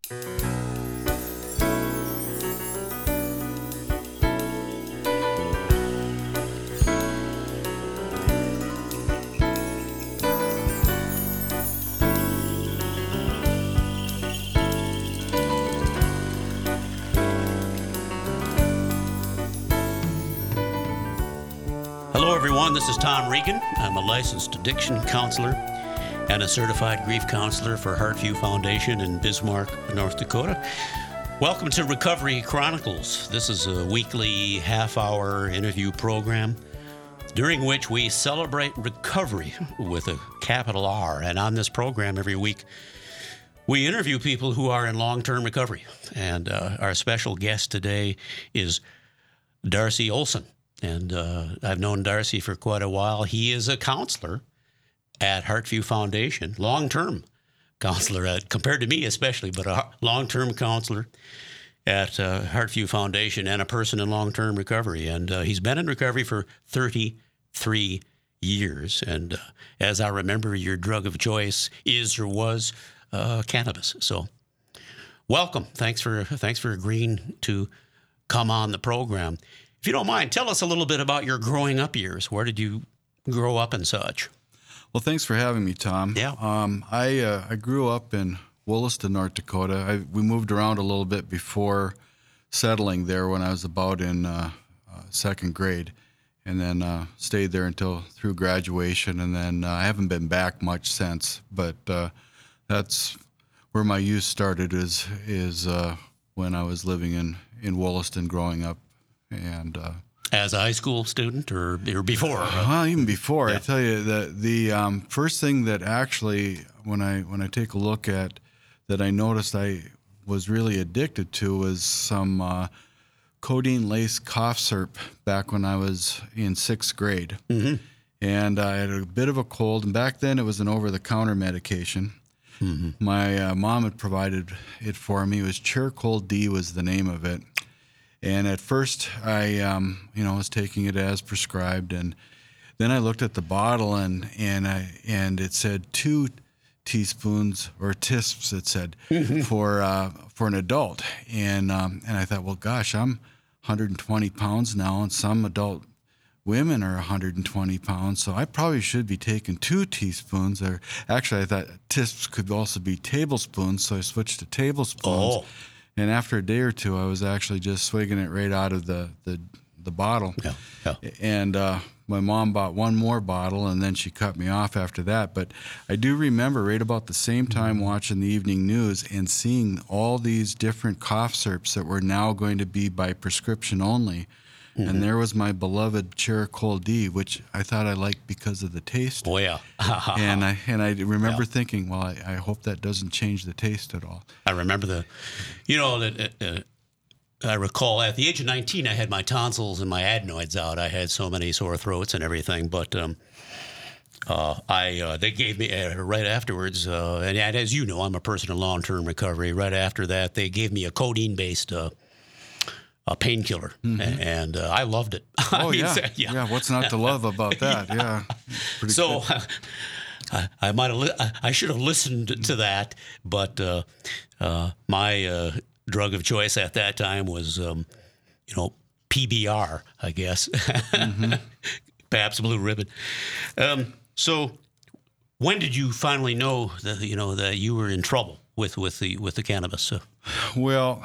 Hello, everyone. This is Tom Regan. I'm a licensed addiction counselor and a certified grief counselor for Heartview Foundation in Bismarck, North Dakota. Welcome to Recovery Chronicles. This is a weekly half-hour interview program during which we celebrate recovery with a capital R. And on this program every week, we interview people who are in long-term recovery. And our special guest today is Darcy Olson. And I've known Darcy for quite a while. He is a counselor at Heartview Foundation, long-term counselor, compared to me especially, but a long-term counselor at Heartview Foundation and a person in long-term recovery. And he's been in recovery for 33 years. And as I remember, your drug of choice is or was cannabis. So welcome. Thanks for agreeing to come on the program. If you don't mind, tell us a little bit about your growing up years. Where did you grow up and such? Well, thanks for having me, Tom. Yeah. I grew up in Williston, North Dakota. We moved around a little bit before settling there when I was about in second grade, and then stayed there until through graduation, and then I haven't been back much since. But that's where my youth started. Is when I was living in Williston, growing up. And as a high school student or before? Well, even before. Yeah. I tell you that the first thing that actually, when I take a look at, that I noticed I was really addicted to was some codeine-laced cough syrup back when I was in sixth grade. Mm-hmm. And I had a bit of a cold, and back then it was an over-the-counter medication. Mm-hmm. My mom had provided it for me. It was Chercold D was the name of it. And at first, I was taking it as prescribed, and then I looked at the bottle, and it said 2 teaspoons or tisps. It said for an adult, and I thought, well, gosh, I'm 120 pounds now, and some adult women are 120 pounds, so I probably should be taking 2 teaspoons. Or actually, I thought tisps could also be tablespoons, so I switched to tablespoons. Oh. And after a day or two, I was actually just swigging it right out of the bottle. Yeah. And my mom bought one more bottle, and then she cut me off after that. But I do remember right about the same time watching the evening news and seeing all these different cough syrups that were now going to be by prescription only. Mm-hmm. And there was my beloved Chercold D, which I thought I liked because of the taste. Oh, yeah. and I remember thinking, well, I hope that doesn't change the taste at all. I remember I recall at the age of 19, I had my tonsils and my adenoids out. I had so many sore throats and everything, but they gave me right afterwards, and as you know, I'm a person in long-term recovery. Right after that, they gave me a codeine-based a painkiller, and I loved it. Oh, yeah. What's not to love about that? Yeah. Pretty so I should have listened to that, but my drug of choice at that time was, PBR, I guess, Pabst Blue Ribbon. So when did you finally know that that you were in trouble with the cannabis? Well,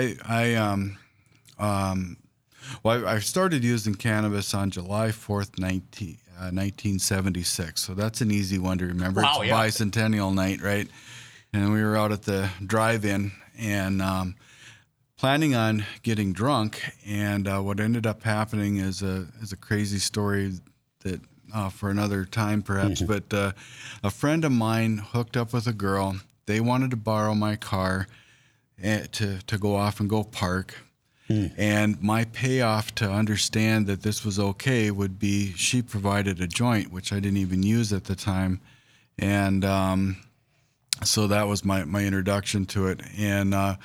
I started using cannabis on July 4th, 1976. So that's an easy one to remember. Wow, it's yeah. Bicentennial night, right? And we were out at the drive-in and planning on getting drunk. And what ended up happening is a crazy story that for another time perhaps. But a friend of mine hooked up with a girl. They wanted to borrow my car to go off and go park. And my payoff to understand that this was okay would be she provided a joint, which I didn't even use at the time. And so that was my introduction to it. And and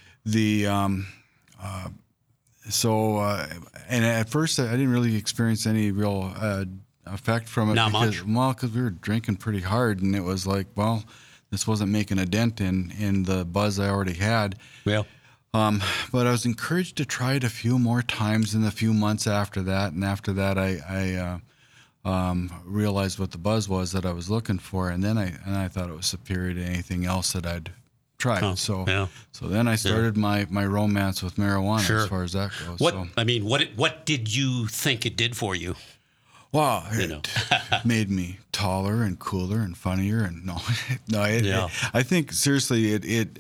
at first I didn't really experience any real effect from it. Not much. Because we were drinking pretty hard, and it was like, well, this wasn't making a dent in the buzz I already had. Yeah. But I was encouraged to try it a few more times in the few months after that. And after that, I realized what the buzz was that I was looking for. And then I thought it was superior to anything else that I'd tried. Oh, so yeah. so then I started my romance with marijuana Sure. as far as that goes. What did you think it did for you? Wow, it made me taller and cooler and funnier. And I think seriously,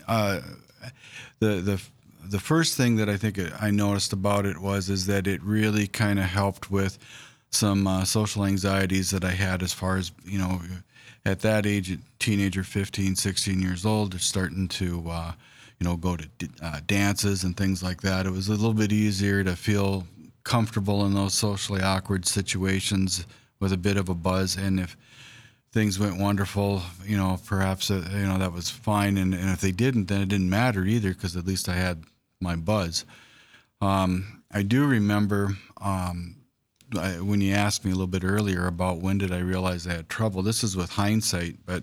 the first thing that I think I noticed about it is that it really kind of helped with some social anxieties that I had as far as, at that age, teenager, 15, 16 years old, they're starting to, go to dances and things like that. It was a little bit easier to feel comfortable in those socially awkward situations with a bit of a buzz. And if things went wonderful, perhaps, that was fine. And if they didn't, then it didn't matter either, because at least I had my buzz. I do remember when you asked me a little bit earlier about when did I realize I had trouble. This is with hindsight, but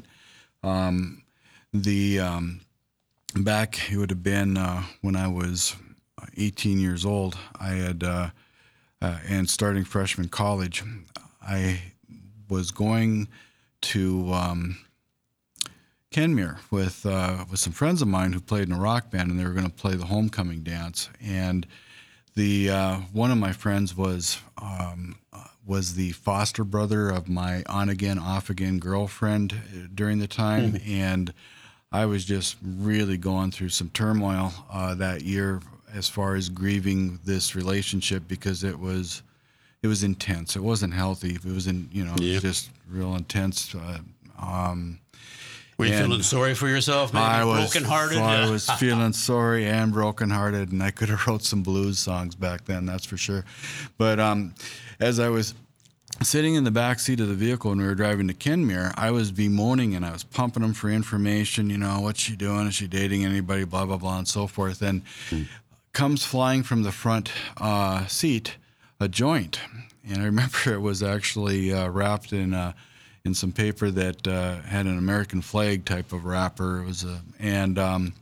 back it would have been when I was 18 years old. I had and starting freshman college, I was going to Kenmure with some friends of mine who played in a rock band, and they were going to play the homecoming dance. And the one of my friends was the foster brother of my on again, off again girlfriend during the time, mm-hmm. and I was just really going through some turmoil that year as far as grieving this relationship, because it was intense. It wasn't healthy. It was it was just real intense. Were you feeling sorry for yourself? Maybe brokenhearted? I was feeling sorry and brokenhearted, and I could have wrote some blues songs back then, that's for sure. But as I was sitting in the back seat of the vehicle when we were driving to Kenmure, I was bemoaning and I was pumping them for information. What's she doing? Is she dating anybody? Blah, blah, blah, and so forth. And comes flying from the front seat a joint. And I remember it was actually wrapped in some paper that had an American flag type of wrapper. It was and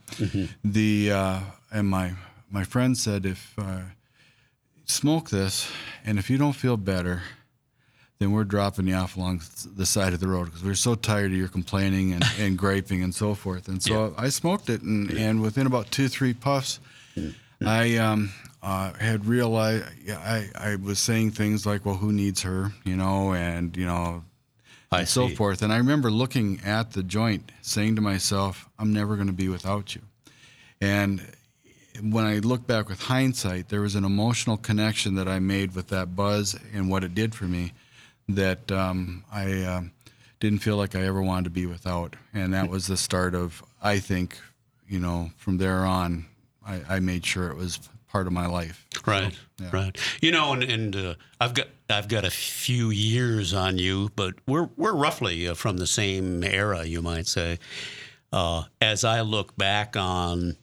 my friend said, if smoke this, and if you don't feel better, then we're dropping you off along the side of the road, because we're so tired of your complaining and griping and so forth. And so I smoked it, and within about 2-3 puffs, I had realized I was saying things like, well, who needs her, and so forth. And I remember looking at the joint, saying to myself, I'm never going to be without you. And when I look back with hindsight, there was an emotional connection that I made with that buzz and what it did for me that I didn't feel like I ever wanted to be without. And that was the start of, I think, from there on, I made sure it was part of my life. Right, so, yeah. Right. And I've got a few years on you, but we're roughly from the same era, you might say. As I look back on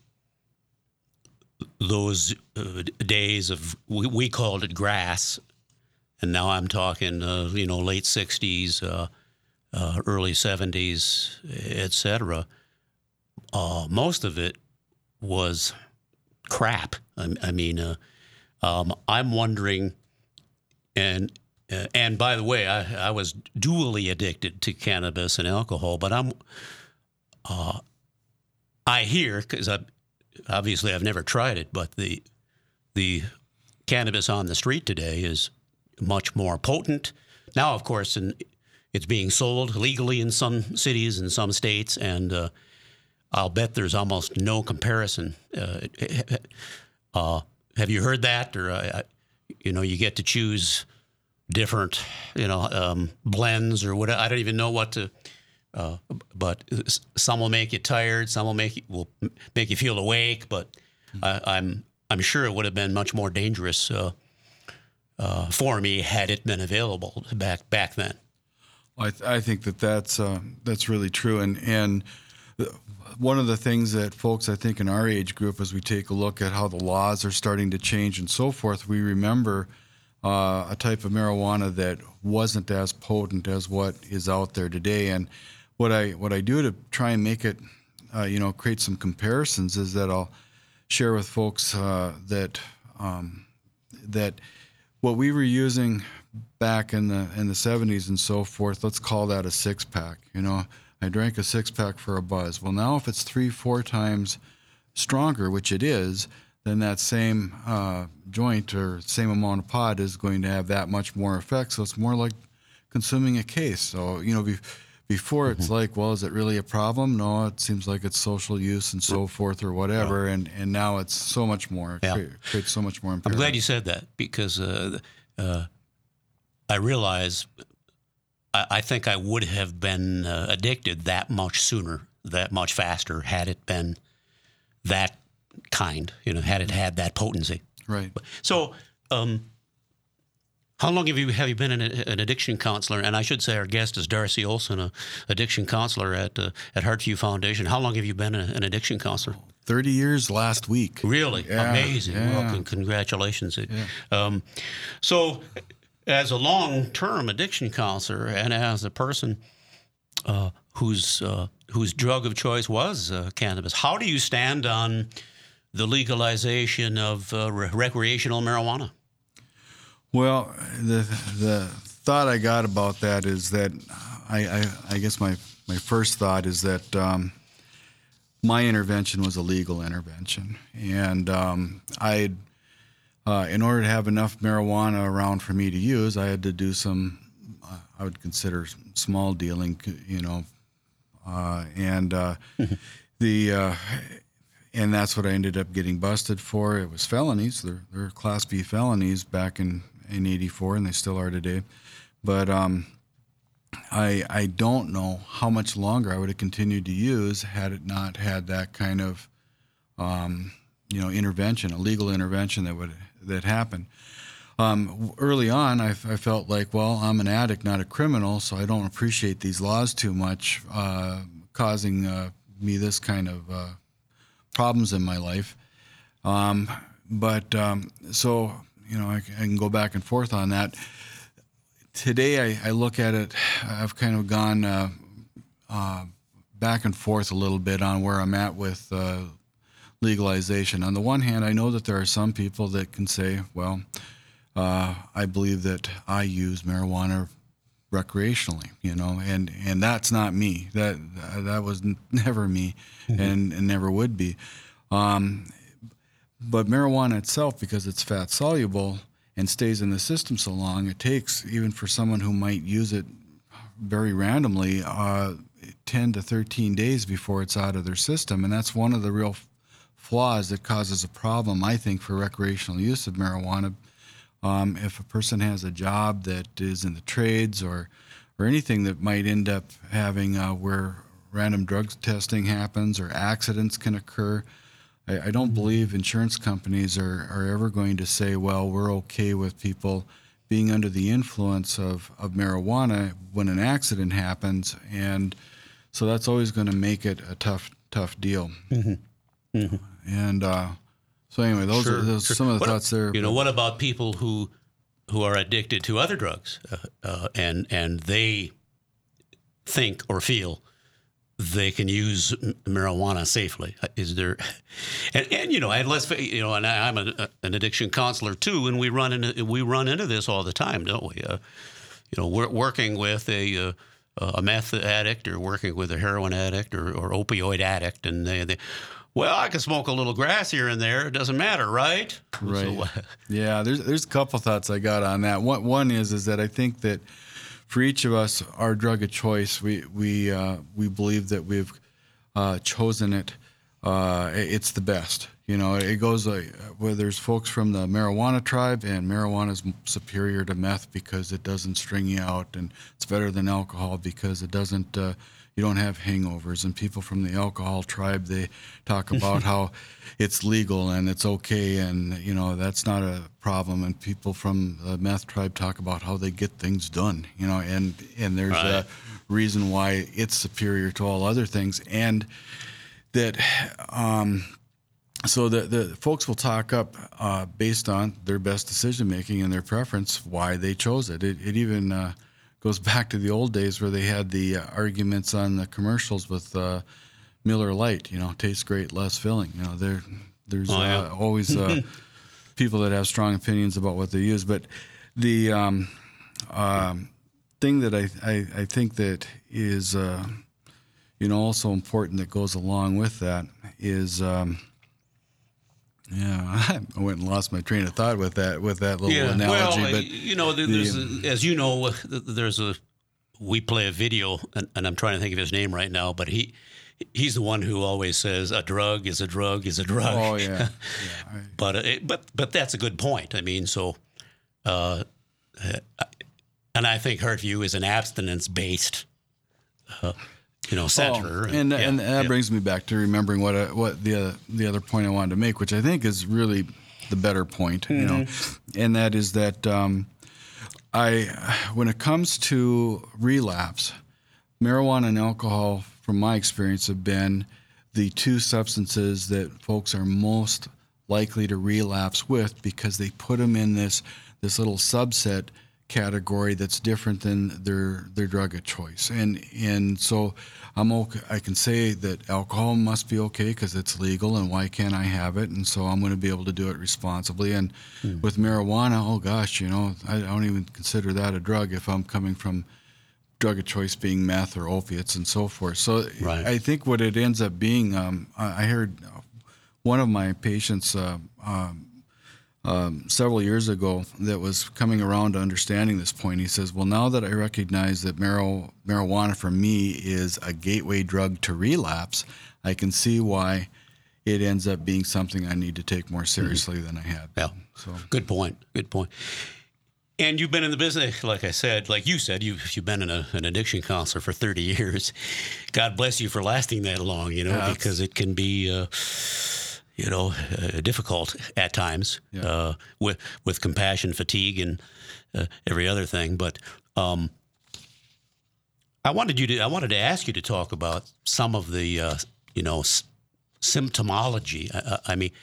those days of, we called it grass, and now I'm talking, late 60s, early 70s, etc. Most of it was crap. I'm wondering, and by the way, I was dually addicted to cannabis and alcohol, but I hear, because obviously I've never tried it, but the cannabis on the street today is much more potent. Now, of course, it's being sold legally in some cities and some states, and I'll bet there's almost no comparison. Have you heard that? Or, you get to choose different, blends or whatever. I don't even know what to, but some will make you tired. Some will make you feel awake. But I'm sure it would have been much more dangerous for me had it been available back then. I think that's really true. And one of the things that folks, I think, in our age group, as we take a look at how the laws are starting to change and so forth, we remember a type of marijuana that wasn't as potent as what is out there today. And what I do to try and make it, create some comparisons is that I'll share with folks that what we were using back in the 70s and so forth, let's call that a 6-pack. I drank a 6-pack for a buzz. Well, now if it's 3-4 times stronger, which it is, then that same joint or same amount of pot is going to have that much more effect. So it's more like consuming a case. So, before it's like, well, is it really a problem? No, it seems like it's social use and so forth or whatever. And now it's so much more. It creates so much more impairment. I'm glad you said that because I realize I think I would have been addicted that much sooner, that much faster, had it been that kind, had it had that potency. Right. So, how long have you been an addiction counselor? And I should say our guest is Darcy Olson, an addiction counselor at Heartview Foundation. How long have you been an addiction counselor? 30 years last week. Really? Yeah, amazing. yeah. Well, congratulations. Yeah. So, as a long-term addiction counselor and as a person whose drug of choice was cannabis, how do you stand on the legalization of recreational marijuana? Well, the thought I got about that is that I guess my first thought is that my intervention was a legal intervention, and in order to have enough marijuana around for me to use, I had to do some I would consider small dealing, and that's what I ended up getting busted for. It was felonies. They're Class B felonies back in '84, and they still are today. But I don't know how much longer I would have continued to use had it not had that kind of intervention, a legal intervention that happened. Early on, I felt like, well, I'm an addict, not a criminal, so I don't appreciate these laws too much, causing me this kind of problems in my life. So I can go back and forth on that. Today, I look at it, I've kind of gone back and forth a little bit on where I'm at with legalization. On the one hand, I know that there are some people that can say, well, I believe that I use marijuana recreationally, and that's not me. That was never me, and never would be. But marijuana itself, because it's fat soluble and stays in the system so long, it takes, even for someone who might use it very randomly, 10 to 13 days before it's out of their system. And that's one of the real flaws that causes a problem, I think, for recreational use of marijuana. If a person has a job that is in the trades or anything that might end up having where random drug testing happens or accidents can occur, I don't believe insurance companies are ever going to say, well, we're okay with people being under the influence of marijuana when an accident happens. And so that's always going to make it a tough deal. Mm-hmm. Mm-hmm. And so anyway, those are some of the thoughts there. What about people who are addicted to other drugs and they think or feel they can use marijuana safely? Is there, and let's, and I'm an addiction counselor too, and we run into this all the time, don't we? We're working with a meth addict or working with a heroin addict or opioid addict, and they well, I can smoke a little grass here and there. It doesn't matter, right? Right. So, yeah, there's a couple thoughts I got on that. One is that I think that for each of us, our drug of choice, we believe that we've chosen it. It's the best. It goes where there's folks from the marijuana tribe, and marijuana is superior to meth because it doesn't string you out, and it's better than alcohol because it doesn't. You don't have hangovers. And people from the alcohol tribe, they talk about how it's legal and it's okay, and that's not a problem. And people from the meth tribe talk about how they get things done, and there's a reason why it's superior to all other things, and that so the folks will talk up based on their best decision making and their preference why they chose it. It even goes back to the old days where they had the arguments on the commercials with Miller Lite. Tastes great, less filling. There's always people that have strong opinions about what they use. But the thing that I think that is also important that goes along with that is I went and lost my train of thought with that little analogy. Well, but we play a video, and I'm trying to think of his name right now, but he's the one who always says a drug is a drug is a drug. Oh yeah. But that's a good point. I mean, so, and I think Heartview is an abstinence-based center. And that brings me back to remembering what the other point I wanted to make, which I think is really the better point, and that is that when it comes to relapse, marijuana and alcohol, from my experience, have been the two substances that folks are most likely to relapse with because they put them in this little subset category that's different than their drug of choice, and so I can say that alcohol must be okay because it's legal, and why can't I have it? And so I'm going to be able to do it responsibly. And with marijuana, oh gosh, I don't even consider that a drug if I'm coming from drug of choice being meth or opiates and so forth. So right. I think what it ends up being, I heard one of my patients several years ago that was coming around to understanding this point. He says, well, now that I recognize that marijuana for me is a gateway drug to relapse, I can see why it ends up being something I need to take more seriously than I had. Yeah. So good point. And you've been in the business, like I said, like you said, you've been an addiction counselor for 30 years. God bless you for lasting that long, because it can be difficult at times with compassion, fatigue, and every other thing. But I wanted to ask you to talk about some of the symptomology. I mean,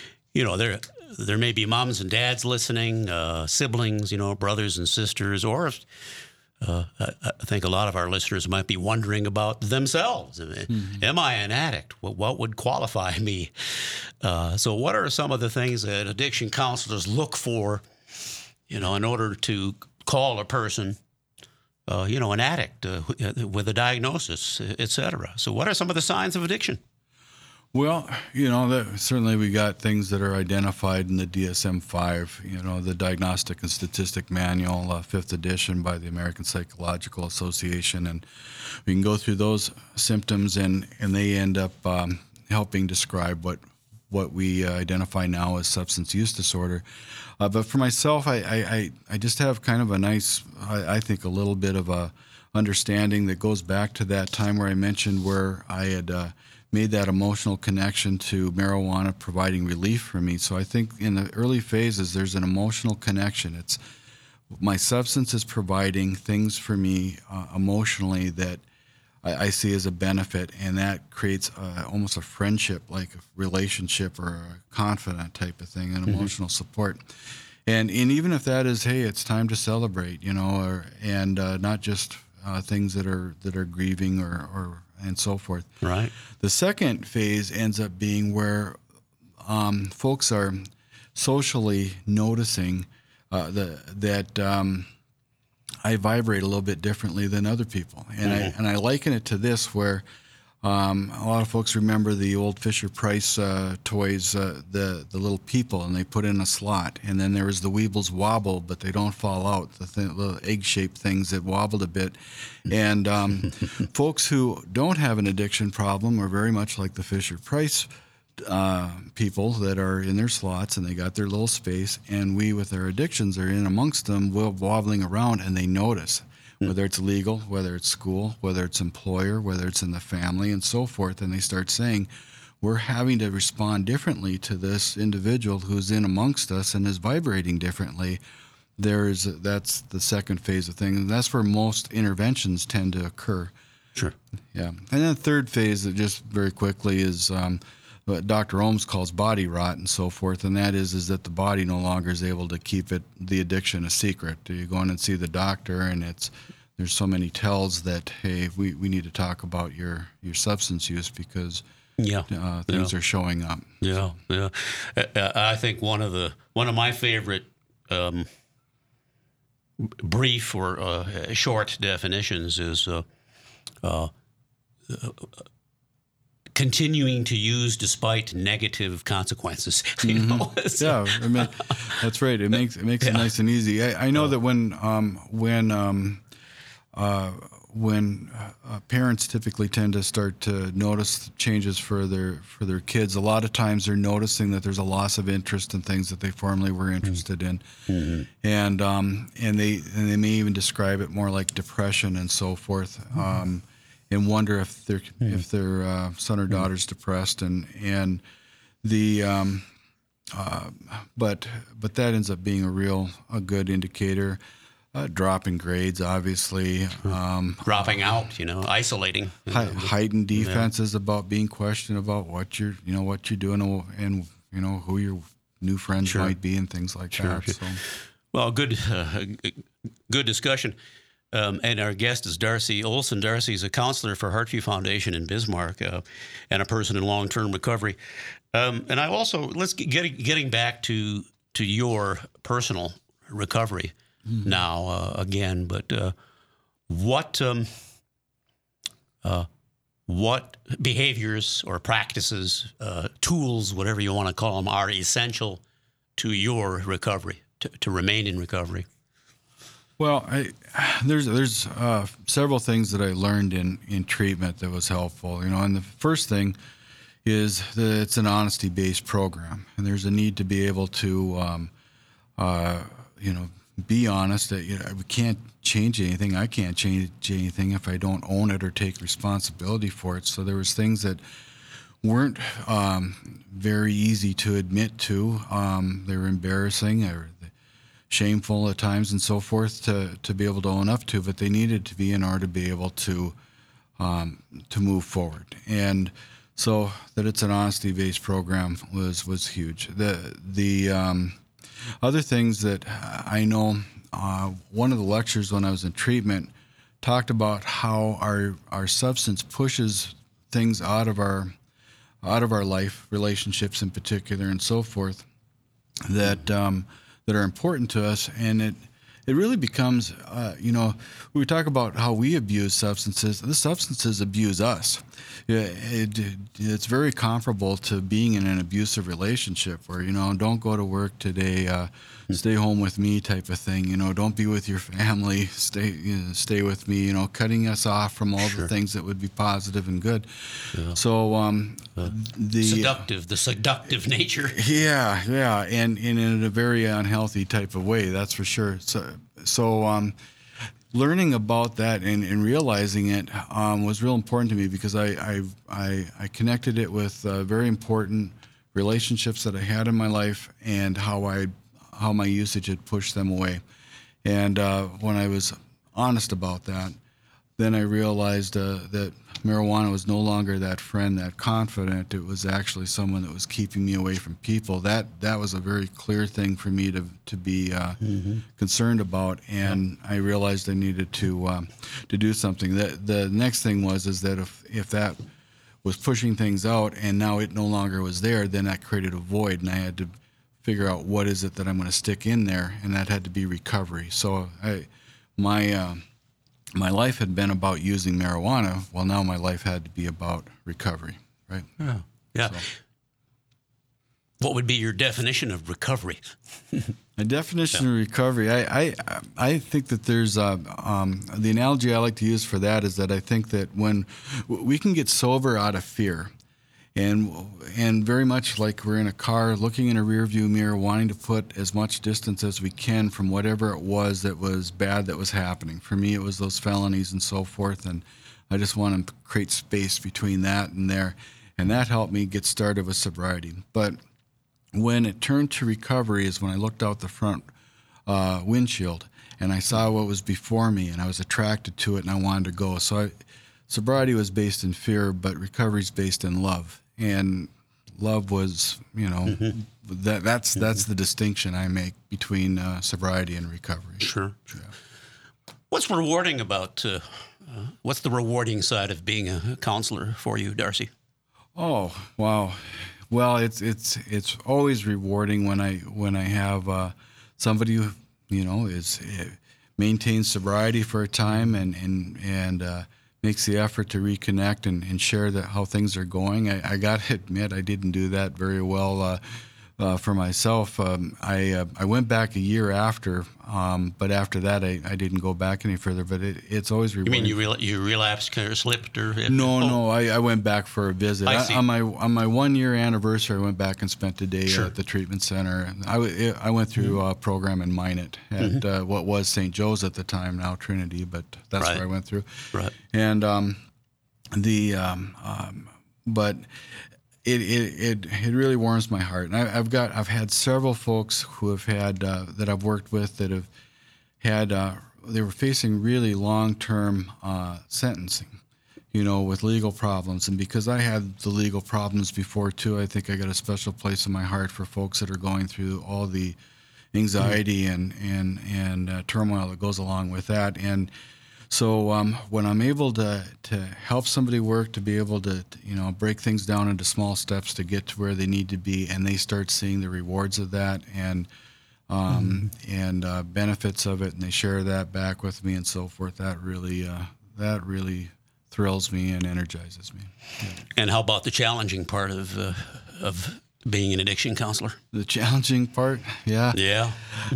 there may be moms and dads listening, siblings, brothers and sisters, or I think a lot of our listeners might be wondering about themselves. Am I an addict? What would qualify me? So what are some of the things that addiction counselors look for, in order to call a person, an addict with a diagnosis, et cetera? So what are some of the signs of addiction? Well, certainly we got things that are identified in the DSM-5, the Diagnostic and Statistic Manual, 5th edition by the American Psychological Association. And we can go through those symptoms, and they end up helping describe what we identify now as substance use disorder. But for myself, I just have kind of a nice, I think, a little bit of a understanding that goes back to that time where I mentioned where I had made that emotional connection to marijuana providing relief for me. So I think in the early phases, there's an emotional connection. It's my substance is providing things for me emotionally that I see as a benefit, and that creates almost a friendship, like a relationship or a confidant type of thing, and emotional support. And even if that is, hey, it's time to celebrate, and not just things that are grieving or and so forth. Right. The second phase ends up being where folks are socially noticing that I vibrate a little bit differently than other people, and I liken it to this, where a lot of folks remember the old Fisher-Price toys, the little people, and they put in a slot, and then there was the Weebles Wobble, but they don't fall out, the little egg-shaped things that wobbled a bit. And folks who don't have an addiction problem are very much like the Fisher-Price people that are in their slots, and they got their little space, and we with our addictions are in amongst them, wobbling around, and they notice. Whether it's legal, whether it's school, whether it's employer, whether it's in the family, and so forth, and they start saying, we're having to respond differently to this individual who's in amongst us and is vibrating differently. That's the second phase of things, and that's where most interventions tend to occur. Sure. Yeah. And then the third phase, that just very quickly, is what Dr. Ohms calls body rot and so forth, and that is that the body no longer is able to keep the addiction a secret. You go in and see the doctor, and it's there's so many tells that, hey, we need to talk about your substance use because things are showing up. Yeah, yeah. I think one of my favorite brief or short definitions is continuing to use despite negative consequences. You know? Yeah, I mean, that's right. It makes it nice and easy. I know that when parents typically tend to start to notice changes for their kids, a lot of times they're noticing that there's a loss of interest in things that they formerly were interested in, and they may even describe it more like depression and so forth, and wonder if their son or daughter's depressed, and the but that ends up being a good indicator. Dropping grades, obviously. Dropping out, isolating. Heightened defenses about being questioned about what you're doing and who your new friends might be and things like that. So. Well, good discussion. And our guest is Darcy Olson. Darcy is a counselor for Heartview Foundation in Bismarck and a person in long-term recovery. And I also, getting back to your personal recovery now again, but what behaviors or practices, tools, whatever you want to call them, are essential to your recovery, to remain in recovery? Well, there's several things that I learned in treatment that was helpful. And the first thing is that it's an honesty-based program, and there's a need to be able to, be honest. That we can't change anything. I can't change anything if I don't own it or take responsibility for it. So there was things that weren't very easy to admit to. They were embarrassing or shameful at times and so forth to be able to own up to, but they needed to be in order to be able to move forward. And so that it's an honesty-based program was huge. The other things that I know, one of the lectures when I was in treatment talked about how our substance pushes things out of our life, relationships in particular, and so forth, that are important to us, and it really becomes, we talk about how we abuse substances. The substances abuse us. It's very comparable to being in an abusive relationship where, don't go to work today, stay home with me type of thing. Don't be with your family, stay with me, cutting us off from all the things that would be positive and good. Yeah. So the seductive nature. Yeah, and in a very unhealthy type of way, that's for sure. So learning about that and realizing it was real important to me because I connected it with very important relationships that I had in my life and how my usage had pushed them away. And when I was honest about that, then I realized that marijuana was no longer that friend, that confidant. It was actually someone that was keeping me away from people. That was a very clear thing for me to be concerned about, and I realized I needed to do something. The next thing was that if that was pushing things out and now it no longer was there, then that created a void, and I had to figure out what is it that I'm going to stick in there, and that had to be recovery. So my life had been about using marijuana. Well, now my life had to be about recovery, right? Yeah. So. What would be your definition of recovery? A definition of recovery, I think that there's the analogy I like to use for that is that I think that when we can get sober out of fear, and very much like we're in a car looking in a rearview mirror, wanting to put as much distance as we can from whatever it was that was bad that was happening. For me, it was those felonies and so forth, and I just want to create space between that and there, and that helped me get started with sobriety. But when it turned to recovery is when I looked out the front windshield and I saw what was before me, and I was attracted to it, and I wanted to go. So sobriety was based in fear, but recovery is based in love. And love was, that's the distinction I make between sobriety and recovery. Sure. Yeah. What's rewarding about? What's the rewarding side of being a counselor for you, Darcy? Oh, wow. Well, it's always rewarding when I have somebody who is maintains sobriety for a time and makes the effort to reconnect and share how things are going. I got to admit I didn't do that very well for myself. I went back a year after, but after that I didn't go back any further. But it's always rewarding. You mean you relapsed or slipped or? No, I went back for a visit. I see. On my 1 year anniversary, I went back and spent a day Sure. at the treatment center. I went through a program in Minot at what was St. Joe's at the time, now Trinity, but that's Right. where I went through. Right. And but it really warms my heart. And I've had several folks who have had that I've worked with that have had they were facing really long-term sentencing, with legal problems. And because I had the legal problems before too, I think I got a special place in my heart for folks that are going through all the anxiety and turmoil that goes along with that. And so when I'm able to help somebody work, to be able to break things down into small steps to get to where they need to be, and they start seeing the rewards of that and benefits of it, and they share that back with me and so forth, that really thrills me and energizes me. Yeah. And how about the challenging part of being an addiction counselor? The challenging part, yeah. Yeah.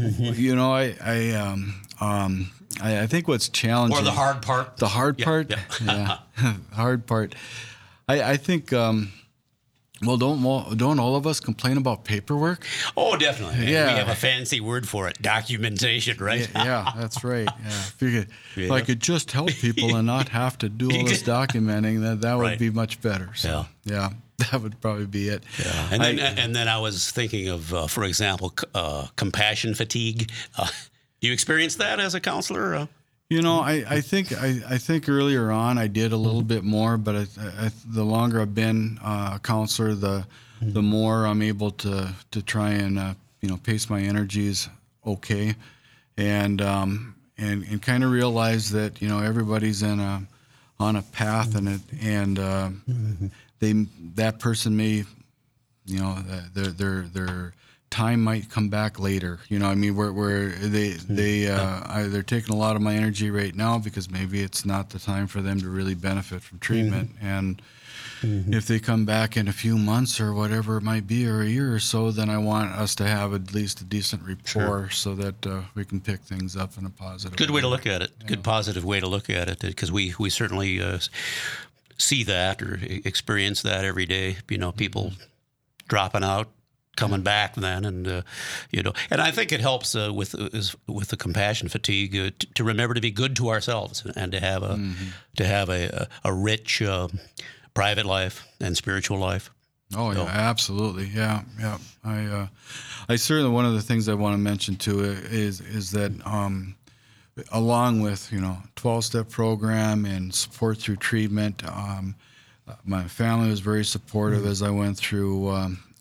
I think what's challenging, Or the hard part. The hard part, yeah. Hard part. I think. Well, don't all of us complain about paperwork? Oh, definitely. Yeah. We have a fancy word for it, documentation, right? Yeah, that's right. Yeah. If I could just help people and not have to do all this documenting, that would Right. be much better. So, yeah, that would probably be it. Yeah. And then I was thinking of, for example, compassion fatigue. You experienced that as a counselor? I think earlier on I did a little bit more, but the longer I've been a counselor, the more I'm able to try and pace my energies okay, and kind of realize that everybody's on a path, and that person may their time might come back later. Where they're taking a lot of my energy right now because maybe it's not the time for them to really benefit from treatment. And if they come back in a few months or whatever it might be, or a year or so, then I want us to have at least a decent rapport so that we can pick things up in a positive Good way to look at it. Yeah. Good positive way to look at it, because we certainly see that or experience that every day. People dropping out, coming back then, and and I think it helps with the compassion fatigue to remember to be good to ourselves and to have a rich private life and spiritual life. Oh yeah, absolutely, yeah. I certainly, one of the things I want to mention too is that along with 12-step program and support through treatment, my family was very supportive as I went through.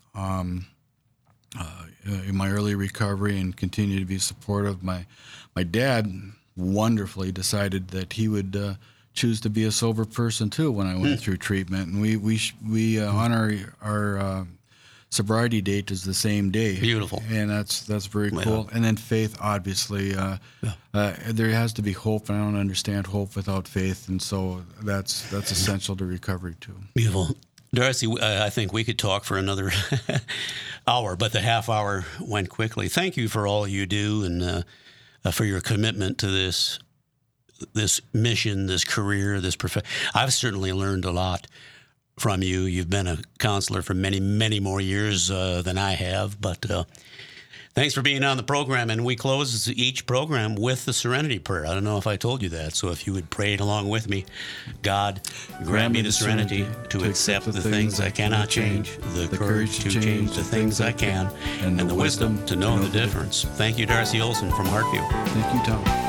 In my early recovery, and continue to be supportive. My dad wonderfully decided that he would choose to be a sober person too when I went through treatment, and we on our sobriety date is the same day. Beautiful, and that's very cool. Yeah. And then faith, obviously, there has to be hope, and I don't understand hope without faith, and so that's essential to recovery too. Beautiful. Darcy, I think we could talk for another hour, but the half hour went quickly. Thank you for all you do and for your commitment to this mission, this career, this profession. I've certainly learned a lot from you. You've been a counselor for many, many more years than I have, but thanks for being on the program. And we close each program with the Serenity Prayer. I don't know if I told you that, so if you would pray it along with me. God, grant me the serenity to accept the things I cannot change, the courage to change the things I can, and the wisdom to know the difference. Thank you, Darcy Olson from Heartview. Thank you, Tom.